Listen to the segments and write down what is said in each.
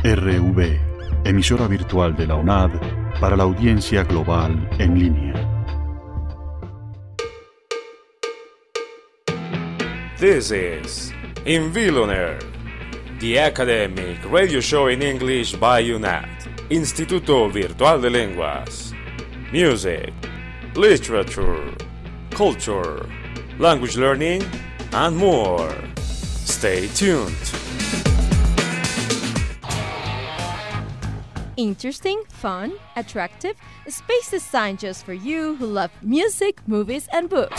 RV, emisora virtual de la UNAD para la audiencia global en línea. This is Inviloner, the academic radio show in English by UNAD, Instituto Virtual de Lenguas. Music, literature, culture, language learning, and more. Stay tuned. Interesting, fun, attractive, space design just for you who love music, movies, and books.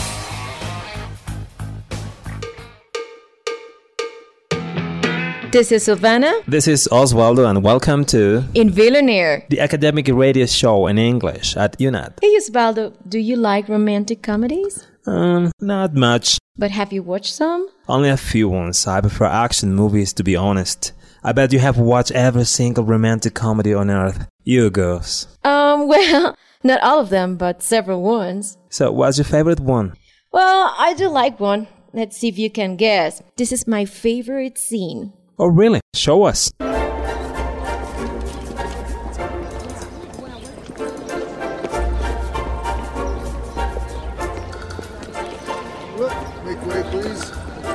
This is Silvana. This is Osvaldo, and welcome to Inviloner, the academic radio show in English at UNAD. Hey Osvaldo, do you like romantic comedies? Not much. But have you watched some? Only a few ones. I prefer action movies, to be honest. I bet you have watched every single romantic comedy on earth. You girls. Well, not all of them, but several ones. So, what's your favorite one? Well, I do like one. Let's see if you can guess. This is my favorite scene. Oh, really? Show us. Make way, please.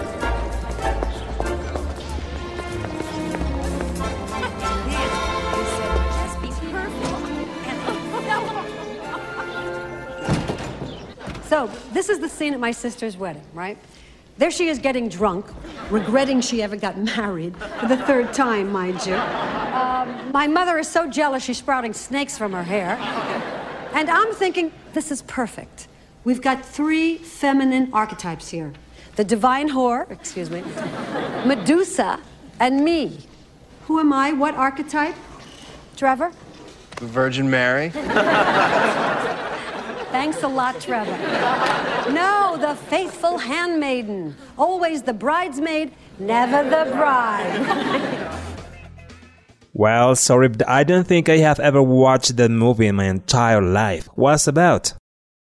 So, this is the scene at my sister's wedding, right? There she is getting drunk, regretting she ever got married, for the third time, mind you. My mother is so jealous she's sprouting snakes from her hair. And I'm thinking, this is perfect. We've got three feminine archetypes here. The divine whore, Medusa, and me. Who am I? What archetype? Trevor? The Virgin Mary. Thanks a lot, Trevor. No, the faithful handmaiden. Always the bridesmaid, never the bride. Well, sorry, but I don't think I have ever watched that movie in my entire life. What's it about?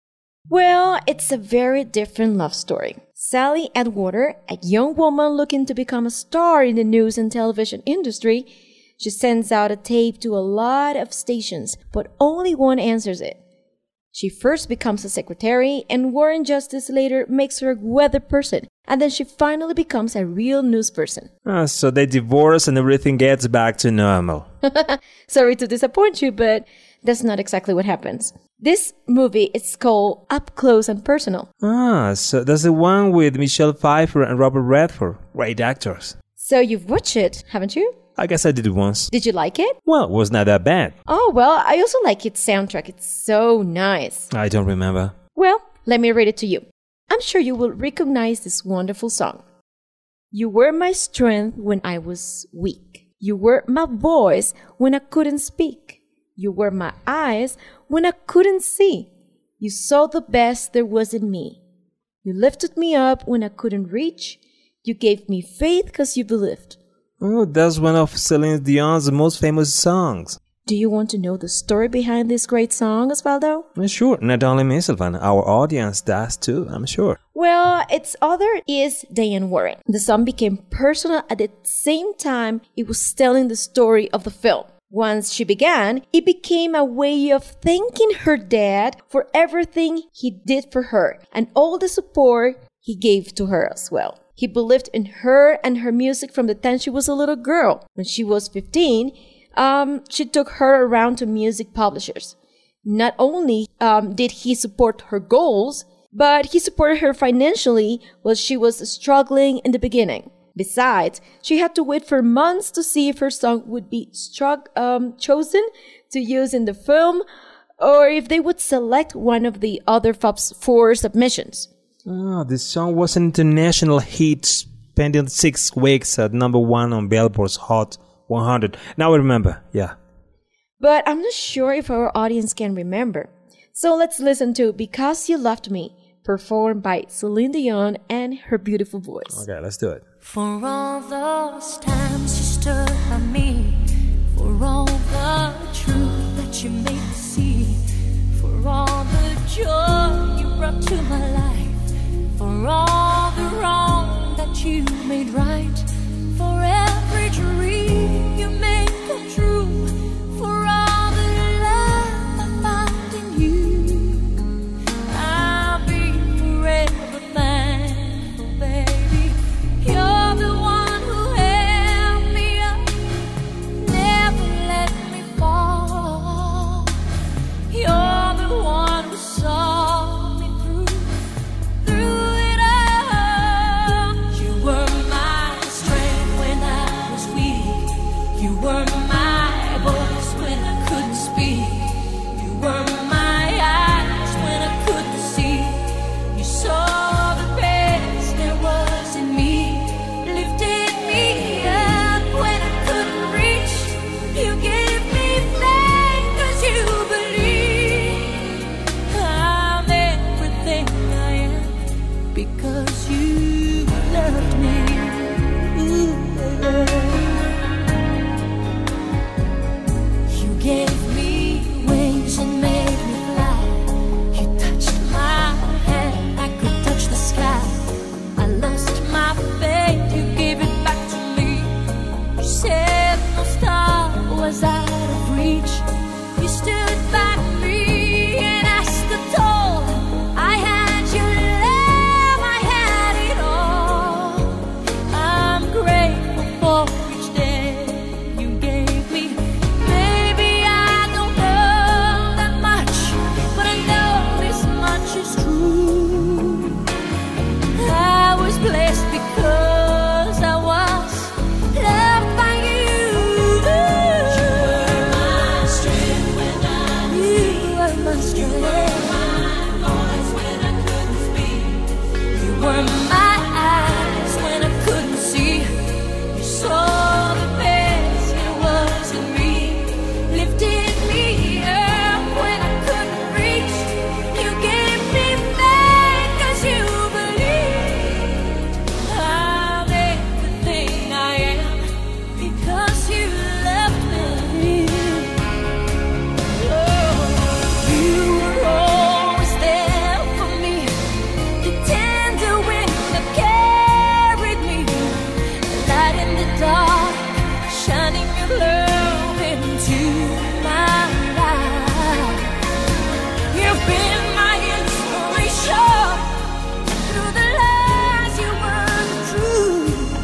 Well, it's a very different love story. Sally Atwater, a young woman looking to become a star in the news and television industry, she sends out a tape to a lot of stations, but only one answers it. She first becomes a secretary, and Warren Justice later makes her a weather person, and then she finally becomes a real news person. So they divorce and everything gets back to normal. Sorry to disappoint you, but that's not exactly what happens. This movie is called Up Close and Personal. So that's the one with Michelle Pfeiffer and Robert Redford. Great actors. So you've watched it, haven't you? I guess I did it once. Did you like it? Well, it was not that bad. Oh, well, I also like its soundtrack. It's so nice. I don't remember. Well, let me read it to you. I'm sure you will recognize this wonderful song. You were my strength when I was weak. You were my voice when I couldn't speak. You were my eyes when I couldn't see. You saw the best there was in me. You lifted me up when I couldn't reach. You gave me faith because you believed. Oh, that's one of Celine Dion's most famous songs. Do you want to know the story behind this great song, Osvaldo? Sure, not only me, Silvana. Our audience does too, I'm sure. Well, its author is Diane Warren. The song became personal at the same time it was telling the story of the film. Once she began, it became a way of thanking her dad for everything he did for her and all the support he gave to her as well. He believed in her and her music from the time she was a little girl. When she was 15, she took her around to music publishers. Not only did he support her goals, but he supported her financially while she was struggling in the beginning. Besides, she had to wait for months to see if her song would be chosen to use in the film, or if they would select one of the other 4 submissions. This song was an international hit, spending 6 weeks at number 1 on Billboard's Hot 100. Now I remember, yeah. But I'm not sure if our audience can remember. So let's listen to Because You Loved Me, performed by Celine Dion and her beautiful voice. Okay, let's do it. For all those times you stood by me, for all the truth that you made me see, for all the joy you brought to my life, for all the wrong that you made right, for every dream you made come dark, shining your love into my life. You've been my inspiration through the lies you weren't true.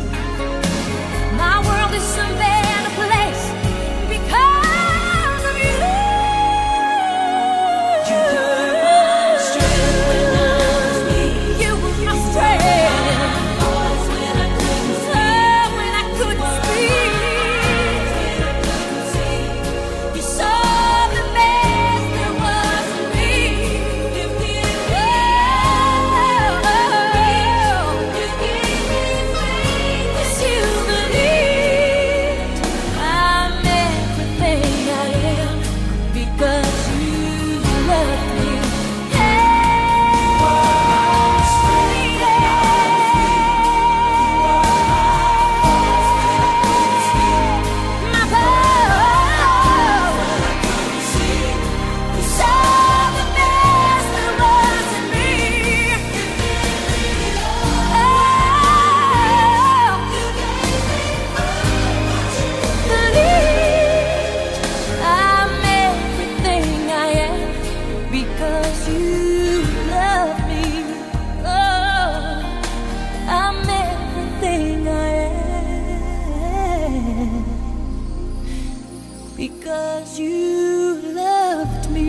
My world is a better place because of you. You were my strength when I was weak. You were my strength. When I couldn't speak. You saw the best there was in me. You gave me faith as you believed. I'm everything I am because you loved me. My love, you saw the best there was in me. I'm everything I am because you love me. Oh, I'm everything I am because you loved me.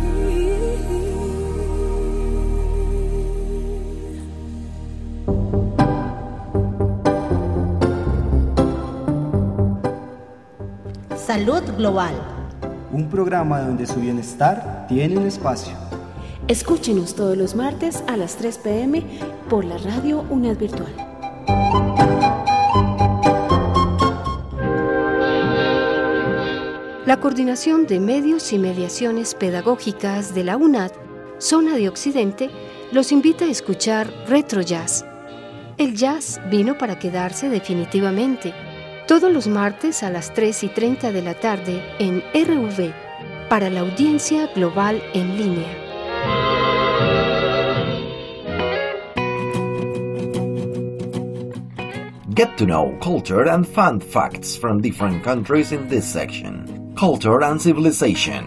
Salud Global. Un programa donde su bienestar tiene un espacio. Escúchenos todos los martes a las 3 p.m. por la radio UNAD Virtual. La Coordinación de Medios y Mediaciones Pedagógicas de la UNAD, Zona de Occidente, los invita a escuchar Retro Jazz. El jazz vino para quedarse definitivamente. Todos los martes a las 3:30 de la tarde en RV, para la audiencia global en línea. Get to know culture and fun facts from different countries in this section. Culture and Civilization.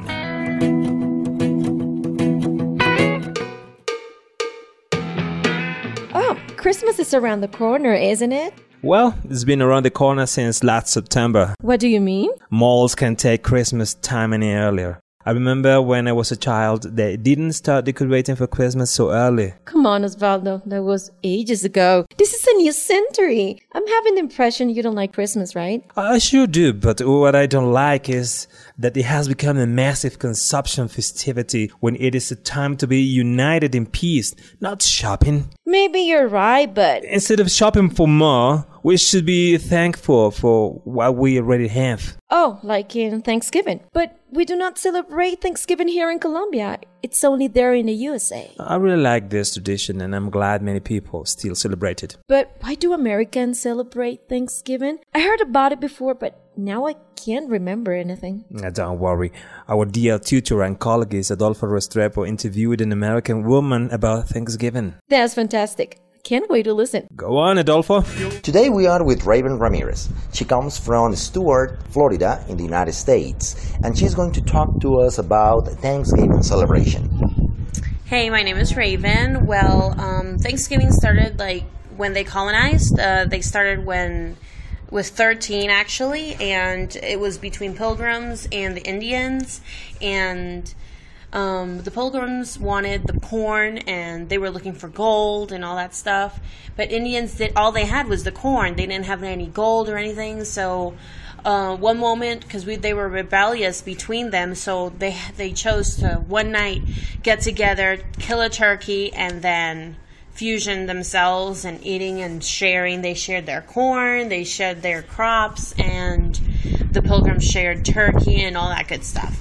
Oh, Christmas is around the corner, isn't it? Well, it's been around the corner since last September. What do you mean? Malls can take Christmas time any earlier. I remember when I was a child, they didn't start decorating for Christmas so early. Come on, Osvaldo. That was ages ago. This is a new century. I'm having the impression you don't like Christmas, right? I sure do, but what I don't like is that it has become a massive consumption festivity when it is a time to be united in peace, not shopping. Maybe you're right, but... Instead of shopping for more, we should be thankful for what we already have. Oh, like in Thanksgiving. But we do not celebrate Thanksgiving here in Colombia. It's only there in the USA. I really like this tradition and I'm glad many people still celebrate it. But why do Americans celebrate Thanksgiving? I heard about it before, but now I can't remember anything. Don't worry. Our dear tutor and colleague Adolfo Restrepo interviewed an American woman about Thanksgiving. That's fantastic. Can't wait to listen. Go on, Adolfo. Today we are with Raven Ramirez. She comes from Stuart, Florida, in the United States, and she's going to talk to us about Thanksgiving celebration. Hey, my name is Raven. Well, Thanksgiving started when they colonized. They started with 13 actually, and it was between Pilgrims and the Indians, and the Pilgrims wanted the corn and they were looking for gold and all that stuff, but Indians all they had was the corn. They didn't have any gold or anything. So one moment, because they were rebellious between them, so they chose to one night get together, kill a turkey, and then fusion themselves and eating and sharing. They shared their corn, they shared their crops, and the Pilgrims shared turkey and all that good stuff.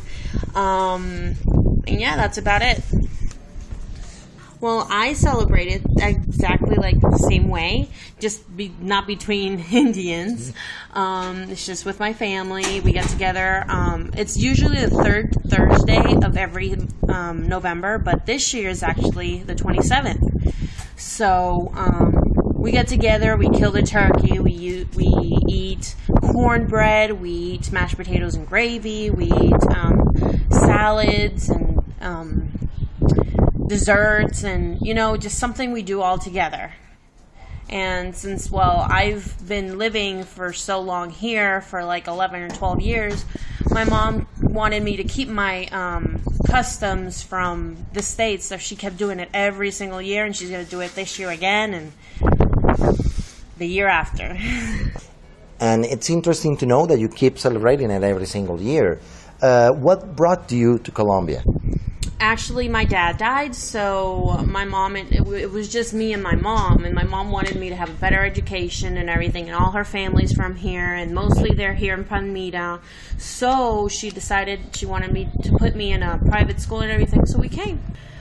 And yeah, that's about it. Well, I celebrate it exactly like the same way, just not between Indians. It's just with my family. We get together. It's usually the third Thursday of every November, but this year is actually the 27th. So we get together, we kill the turkey, we eat cornbread, we eat mashed potatoes and gravy, we eat salads and desserts, and just something we do all together. And since, I've been living for so long here, for like 11 or 12 years, my mom wanted me to keep my customs from the States, so she kept doing it every single year, and she's going to do it this year again, and the year after. And it's interesting to know that you keep celebrating it every single year. What brought you to Colombia? Actually, my dad died, so my mom, it was just me and my mom wanted me to have a better education and everything, and all her family's from here, and mostly they're here in Palmira, so she decided she wanted me to put me in a private school and everything, so we came.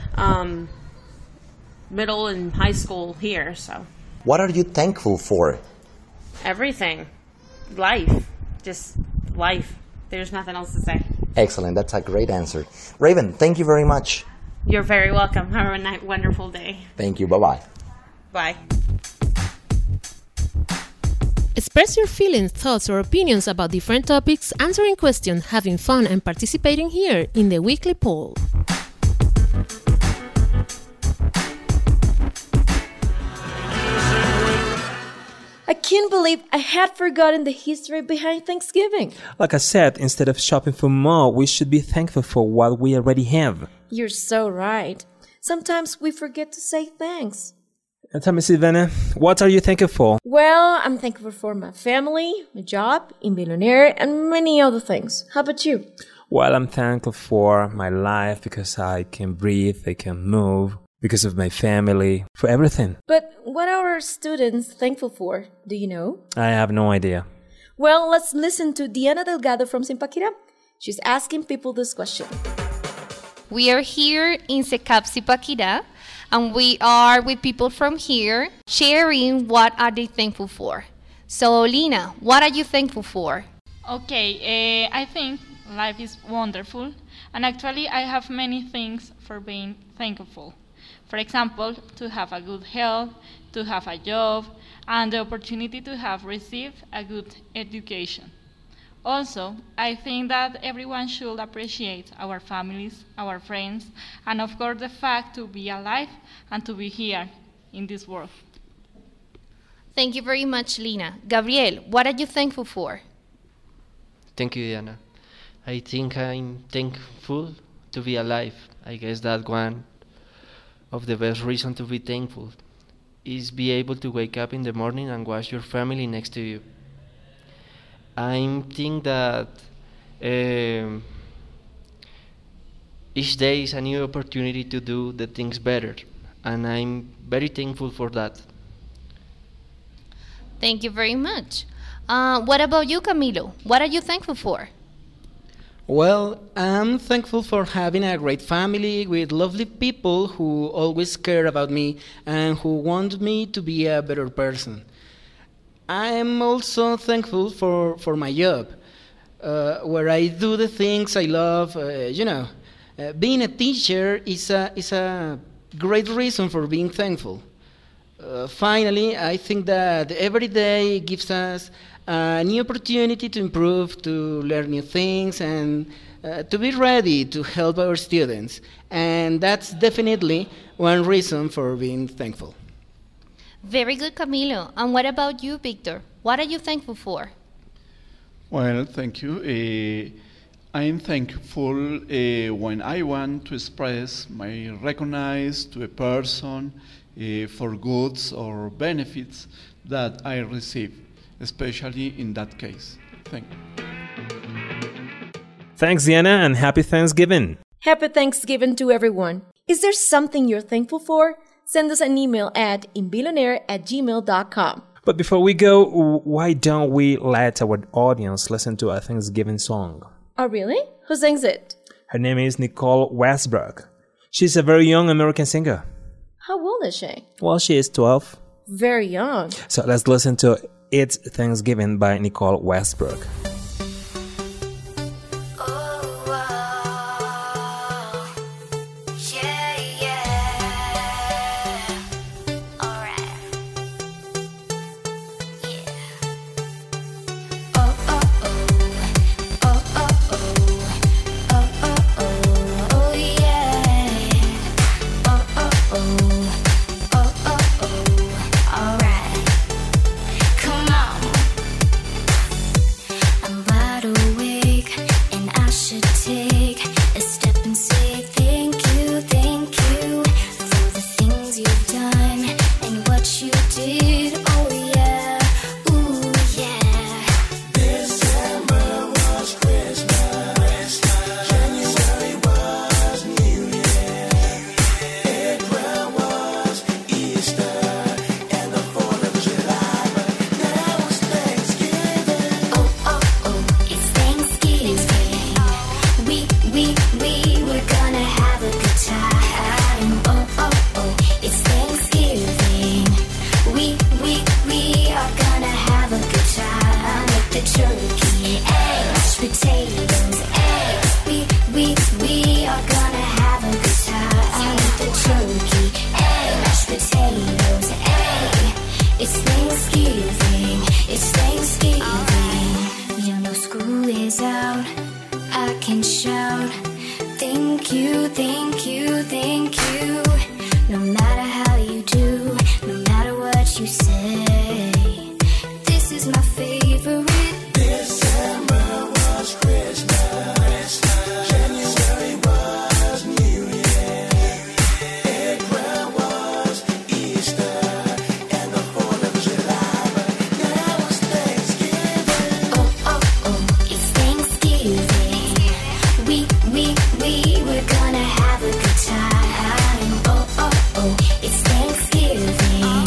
Middle and high school here, so. What are you thankful for? Everything. Life. Just life. There's nothing else to say. Excellent. That's a great answer. Raven, thank you very much. You're very welcome. Have a wonderful day. Thank you. Bye-bye. Bye. Express your feelings, thoughts, or opinions about different topics, answering questions, having fun, and participating here in the weekly poll. I can't believe I had forgotten the history behind Thanksgiving. Like I said, instead of shopping for more, we should be thankful for what we already have. You're so right. Sometimes we forget to say thanks. And tell me, Silvana, what are you thankful for? Well, I'm thankful for my family, my job, in Billionaire, and many other things. How about you? Well, I'm thankful for my life because I can breathe, I can move, because of my family, for everything. But what are our students thankful for? Do you know? I have no idea. Well, let's listen to Diana Delgado from Zipaquirá. She's asking people this question. We are here in SECAP Zipaquirá, and we are with people from here sharing what are they thankful for. So, Lina, what are you thankful for? Okay, I think life is wonderful, and actually I have many things for being thankful. For example, to have a good health, to have a job, and the opportunity to have received a good education. Also, I think that everyone should appreciate our families, our friends, and of course the fact to be alive and to be here in this world. Thank you very much, Lina. Gabriel, what are you thankful for? Thank you, Diana. I think I'm thankful to be alive. I guess that one of the best reasons to be thankful is be able to wake up in the morning and watch your family next to you. I think that each day is a new opportunity to do the things better, and I'm very thankful for that. Thank you very much. What about you, Camilo? What are you thankful for? Well, I'm thankful for having a great family with lovely people who always care about me and who want me to be a better person. I'm also thankful for my job, where I do the things I love. Being a teacher is a great reason for being thankful. Finally, I think that every day gives us a new opportunity to improve, to learn new things, and to be ready to help our students. And that's definitely one reason for being thankful. Very good, Camilo. And what about you, Victor? What are you thankful for? Well, thank you. I'm thankful when I want to express my recognize to a person for goods or benefits that I receive, especially in that case. Thank you. Thanks, Diana, and happy Thanksgiving. Happy Thanksgiving to everyone. Is there something you're thankful for? Send us an email at inbillionaire@gmail.com. But before we go, why don't we let our audience listen to a Thanksgiving song? Oh, really? Who sings it? Her name is Nicole Westbrook. She's a very young American singer. How old is she? Well, she is 12. Very young. So let's listen to It's Thanksgiving by Nicole Westbrook. potatoes. Hey, we are gonna have a good time with the turkey. Hey, mashed potatoes. Hey, it's Thanksgiving. It's Thanksgiving. You know school is out. I can shout. Thank you, thank you, thank you. No matter how you do, no matter what you say, this is my favorite. December was Christmas. January was New Year. April was Easter. And the 4th of July. But now it's Thanksgiving. Oh, oh, oh, it's Thanksgiving. We're gonna have a good time. Oh, oh, oh, it's Thanksgiving.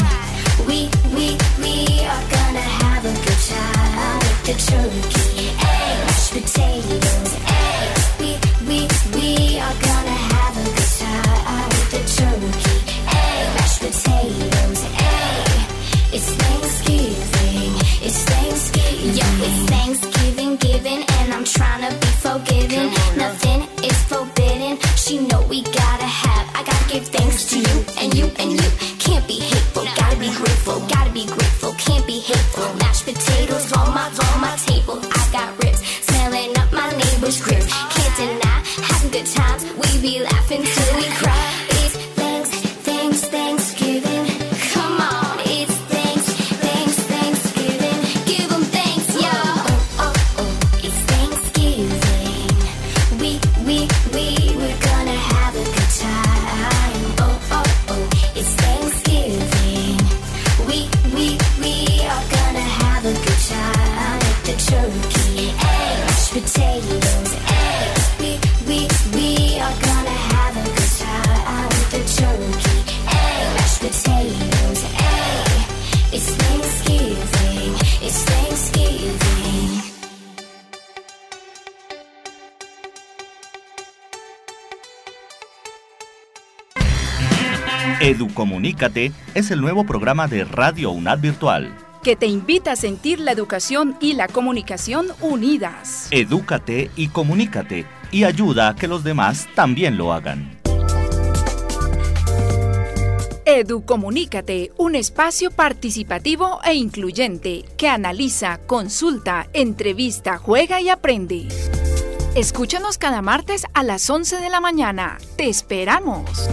We are gonna have a good time with the turkey. Hey, mashed potatoes. Hey, we are gonna have a good time with the turkey. Hey, mashed potatoes. Hey, it's Thanksgiving. It's Thanksgiving. Yo, it's Thanksgiving, giving, and I'm trying to be forgiving. Nothing is forbidden. She know we gotta have. I gotta give thanks to you and you and you. Can't be hateful, gotta be grateful. Gotta be grateful, can't be hateful. Mashed potatoes on my table. I got ribs, smelling up my neighbor's crib. Can't deny, having good times. We be laughing till we cry. It's Thanksgiving. Come on, it's Thanksgiving. Give 'em thanks, y'all. Oh, oh, oh, it's Thanksgiving. We're gonna have a good time. Oh, oh, oh, it's Thanksgiving. We are gonna have a good time with the turkey. Hey, mashed potatoes. Hey, we are gonna have a good time with the turkey. Hey, mashed potatoes. Hey, it's Thanksgiving. It's Thanksgiving. Educomunícate es el nuevo programa de Radio UNAD Virtual, que te invita a sentir la educación y la comunicación unidas. Edúcate y comunícate, y ayuda a que los demás también lo hagan. Educomunícate, un espacio participativo e incluyente que analiza, consulta, entrevista, juega y aprende. Escúchanos cada martes a las 11 de la mañana. ¡Te esperamos!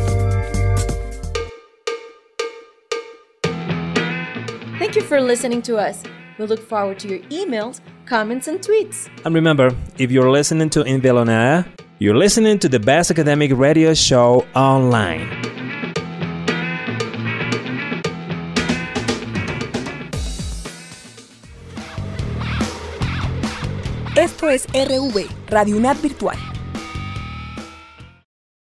Thank you for listening to us. We look forward to your emails, comments, and tweets. And remember, if you're listening to En Vilo Nada, you're listening to the best academic radio show online. Esto es RV, Radio UNAD Virtual.